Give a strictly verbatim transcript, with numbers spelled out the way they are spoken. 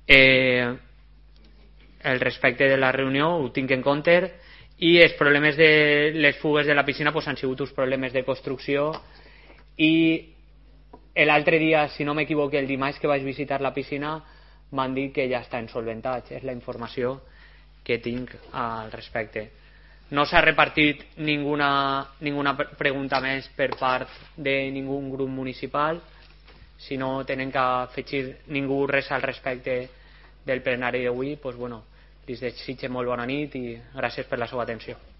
eh, el respecte de la reunió ho tinc en compte, i els problemes de les fugues de la piscina pues, han sigut uns problemes de construcció, i l'altre dia, si no m'equivoco, el dimarts que vaig visitar la piscina m'han dit que ja estan solventats. És la informació que tinc al respecte. No s'ha repartit ninguna, ninguna pregunta més per part de ningú grup municipal. Si no tenen que afegir ningú res al respecte del plenari d'avui, doncs, bueno, els desitjo molt bona nit i gràcies per la seva atenció.